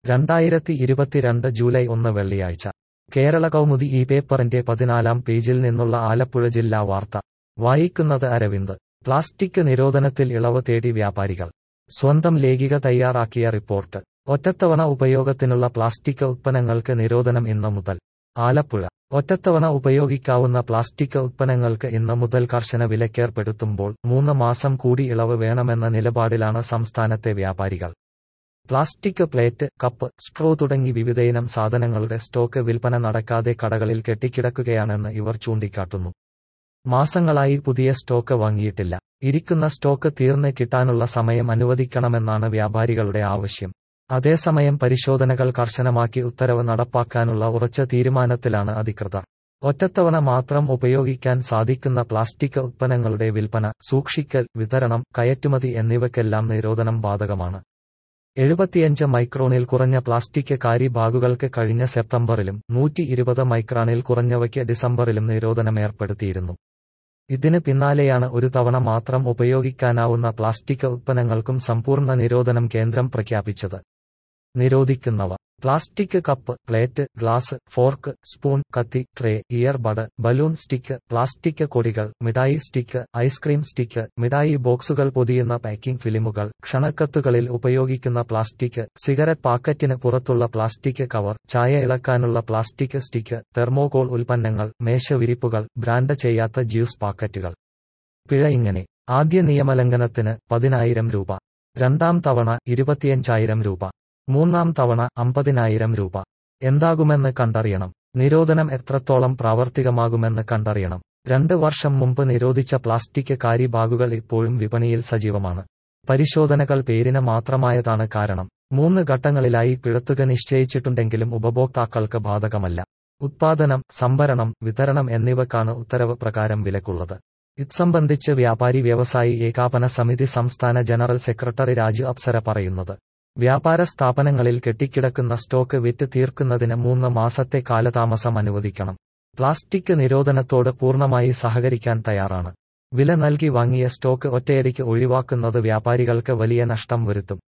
2022 July 1 വെള്ളിയാഴ്ച കേരള കൗമുദി ഈ പേപ്പറിന്റെ 14-ാം പേജിൽ നിന്നുള്ള ആലപ്പുഴ ജില്ലാ വാർത്ത വായിക്കുന്നത് അരവിന്ദ്. പ്ലാസ്റ്റിക് നിരോധനത്തിൽ ഇളവ് തേടി വ്യാപാരികൾ. സ്വന്തം ലേഖിക തയ്യാറാക്കിയ റിപ്പോർട്ട്. ഒറ്റത്തവണ ഉപയോഗത്തിനുള്ള പ്ലാസ്റ്റിക് ഉത്പന്നങ്ങൾക്ക് നിരോധനം ഇന്ന് മുതൽ. ആലപ്പുഴ. ഒറ്റത്തവണ ഉപയോഗിക്കാവുന്ന പ്ലാസ്റ്റിക് ഉത്പന്നങ്ങൾക്ക് ഇന്ന് മുതൽ കർശന വിലക്കേർപ്പെടുത്തുമ്പോൾ 3 മാസം കൂടി ഇളവ് വേണമെന്ന നിലപാടിലാണ് സംസ്ഥാനത്തെ വ്യാപാരികൾ. പ്ലാസ്റ്റിക് പ്ലേറ്റ്, കപ്പ്, സ്ട്രോ തുടങ്ങി വിവിധയിനം സാധനങ്ങളുടെ സ്റ്റോക്ക് വിൽപ്പന നടക്കാതെ കടകളിൽ കെട്ടിക്കിടക്കുകയാണെന്ന് ഇവർ ചൂണ്ടിക്കാട്ടുന്നു. മാസങ്ങളായി പുതിയ സ്റ്റോക്ക് വാങ്ങിയിട്ടില്ല. ഇരിക്കുന്ന സ്റ്റോക്ക് തീർന്ന് കിട്ടാനുള്ള സമയം അനുവദിക്കണമെന്നാണ് വ്യാപാരികളുടെ ആവശ്യം. അതേസമയം പരിശോധനകൾ കർശനമാക്കി ഉത്തരവ് നടപ്പാക്കാനുള്ള ഉറച്ച തീരുമാനത്തിലാണ് അധികൃതർ. ഒറ്റത്തവണ മാത്രം ഉപയോഗിക്കാൻ സാധിക്കുന്ന പ്ലാസ്റ്റിക് ഉത്പന്നങ്ങളുടെ വിൽപ്പന, സൂക്ഷിക്കൽ, വിതരണം, കയറ്റുമതി എന്നിവയ്ക്കെല്ലാം നിരോധനം ബാധകമാണ്. 75 മൈക്രോണിൽ കുറഞ്ഞ പ്ലാസ്റ്റിക് കാരി ബാഗുകൾക്ക് കഴിഞ്ഞ സെപ്റ്റംബറിലും 120 മൈക്രോണിൽ കുറഞ്ഞവയ്ക്ക് ഡിസംബറിലും നിരോധനമേർപ്പെടുത്തിയിരുന്നു. ഇതിന് പിന്നാലെയാണ് ഒരു തവണ മാത്രം ഉപയോഗിക്കാനാവുന്ന പ്ലാസ്റ്റിക് ഉത്പന്നങ്ങൾക്കും സമ്പൂർണ്ണ നിരോധനം കേന്ദ്രം പ്രഖ്യാപിച്ചത്. നിരോധിക്കുന്നവ: plastic cup, plate, glass, fork, spoon, കത്തി, tray, earbud, balloon stick, plastic കൊടികൾ, മിഠായി സ്റ്റിക്ക്, ഐസ്ക്രീം സ്റ്റിക്ക്, മിഠായി ബോക്സുകൾ പൊതിയുന്ന പാക്കിംഗ് ഫിലിമുകൾ, ക്ഷണക്കത്തുകളിൽ ഉപയോഗിക്കുന്ന പ്ലാസ്റ്റിക്, സിഗരറ്റ് പാക്കറ്റിന് പുറത്തുള്ള പ്ലാസ്റ്റിക് കവർ, ചായ ഇളക്കാനുള്ള പ്ലാസ്റ്റിക് സ്റ്റിക്ക്, തെർമോകോൾ ഉൽപ്പന്നങ്ങൾ, മേശവിരിപ്പുകൾ, ബ്രാൻഡ് ചെയ്യാത്ത ജ്യൂസ് പാക്കറ്റുകൾ. പിഴ ഇങ്ങനെ: ആദ്യ നിയമലംഘനത്തിന് 10,000 രൂപ, രണ്ടാം തവണ 25,000 രൂപ, മൂന്നാം തവണ 50,000 രൂപ. എന്താകുമെന്ന് കണ്ടറിയണം. നിരോധനം എത്രത്തോളം പ്രാവർത്തികമാകുമെന്ന് കണ്ടറിയണം. 2 വർഷം മുമ്പ് നിരോധിച്ച പ്ലാസ്റ്റിക് കാരി ബാഗുകൾ ഇപ്പോഴും വിപണിയിൽ സജീവമാണ്. പരിശോധനകൾ പേരിന് മാത്രമായതാണ് കാരണം. 3 ഘട്ടങ്ങളിലായി പിഴത്തുക നിശ്ചയിച്ചിട്ടുണ്ടെങ്കിലും ഉപഭോക്താക്കൾക്ക് ബാധകമല്ല. ഉത്പാദനം, സംഭരണം, വിതരണം എന്നിവക്കാണ് ഉത്തരവ് പ്രകാരം വിലക്കുള്ളത്. ഇത്സംബന്ധിച്ച് വ്യാപാരി വ്യവസായി ഏകോപന സമിതി സംസ്ഥാന ജനറൽ സെക്രട്ടറി രാജു അപ്സര പറയുന്നത്: വ്യാപാര സ്ഥാപനങ്ങളിൽ കെട്ടിക്കിടക്കുന്ന സ്റ്റോക്ക് വിറ്റ് തീർക്കുന്നതിന് 3 മാസത്തെ കാലതാമസം അനുവദിക്കണം. പ്ലാസ്റ്റിക് നിരോധനത്തോട് പൂർണ്ണമായി സഹകരിക്കാൻ തയ്യാറാണ്. വില നൽകി വാങ്ങിയ സ്റ്റോക്ക് ഒറ്റയടിക്ക് ഒഴിവാക്കുന്നത് വ്യാപാരികൾക്ക് വലിയ നഷ്ടം വരുത്തും.